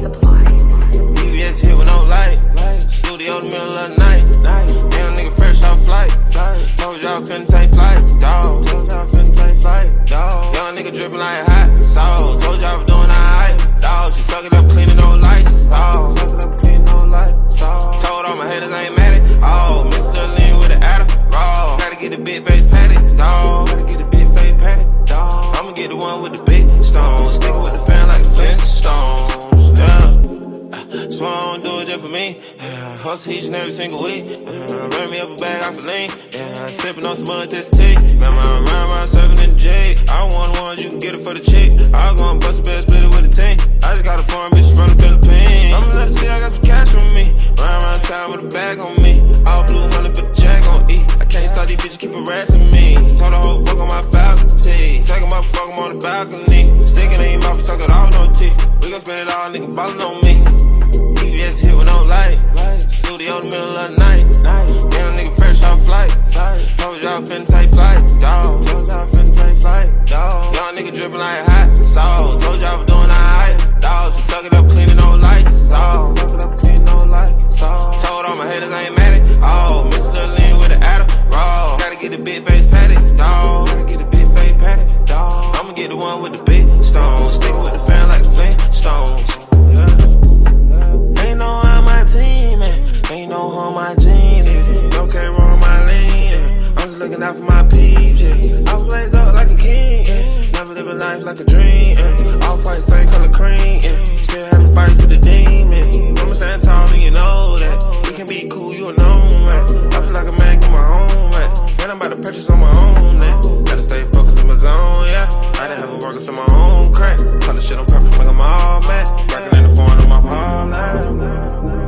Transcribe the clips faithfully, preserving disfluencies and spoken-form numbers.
supply. V V S hit with no light. Studio in the middle of the night. Damn nigga fresh off flight. Told y'all finna take flight, dawg. Told y'all finna take flight, dawg. Young nigga drippin' like hot sauce. Told y'all was doing alright, dawg. She suck it up, cleaning no lights, sauce. Suck it up, cleaning no lights, sauce. Told all my haters I ain't mad at. Oh, Mister Lean with the adder, raw. Gotta get the big face patty, dawg. Gotta get the big face patty, dawg. I'ma get the one with the big stones. Stickin' with the fan like the Flintstones, yeah. So I don't do it just for me. Yeah, hustle each and every single week. Yeah, run me up a bag off a lean. Yeah, sippin' on some mud this tea. Remember I'm round round serving in the J. I want the ones you can get it for the chick. I go and bust a bed, split it with a team. I just got a foreign bitch from the Philippines. I'ma let her see I got some cash on me. Round round town with a bag on me. All blue money, but the jag on E. I can't stop these bitches keep harassing me. Told the whole fuck on my faculty. Take 'em up, fuck 'em on the balcony. Stickin' in your mouth, suck it all, no teeth. We gon' spend it all, nigga ballin' on me. V V S hit with no light. Studio in the middle of the night. Damn nigga fresh off flight. Told y'all finna take flight, dawg. Told y'all finna take flight, dawg. Young nigga drippin' like hot sauce. Told y'all was doing alright, dawg. She suck it up, cleaning no lights, sauce. Suck it up, cleaning no lights, sauce. Told all my haters I ain't mad at. Oh, Mister Lean with the adder, raw. Gotta get the big face patty, dawg. Gotta get the big face patty, dawg. I'ma get the one with the big stones. Stickin' with the fan like the Flintstones. Ain't no on my team, man. Ain't no on my jeans. No care wrong my lean. Yeah. I'm just looking out for my peeps. Yeah. I was raised up like a king. Yeah. Never living life like a dream. Yeah. All fight same color cream. Yeah. Still having fights with the demons. I'ma stand tall and you know that. We can be cool, you know, man. I feel like a man get my own, man. And I'm about to purchase on my own, man. Gotta stay focused in my zone, yeah. I done have a workers on my own crack. Call the shit on purpose like I'm all mad. Rockin' in the phone on my home line.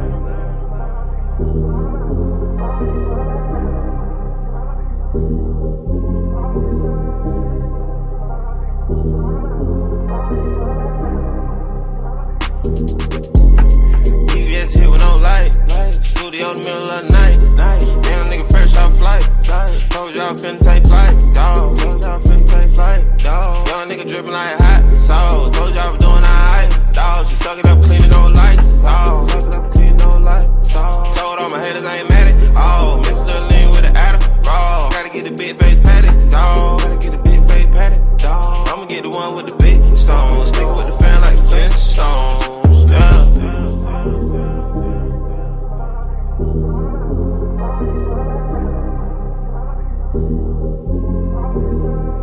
V V S hit with no light. Studio in the middle of the night. Damn nigga fresh off flight. Told y'all finna take flight, dawg. Told y'all finna take flight, dawg. Young nigga drippin' like hot sauce. Told y'all was doing alright, dawg. She suck it up, cleaning no lights, sauce. Suck it up, cleaning no lights, sauce. Told all my haters I ain't mad at. Oh, Mister Lean with the adder, raw. Gotta get the big face patty, dawg. Gotta get the big face patty, dawg. I'ma get the one with the big stones. Stickin' with the fan like the Flintstones, yeah.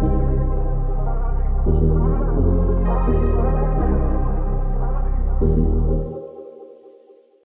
Thank you.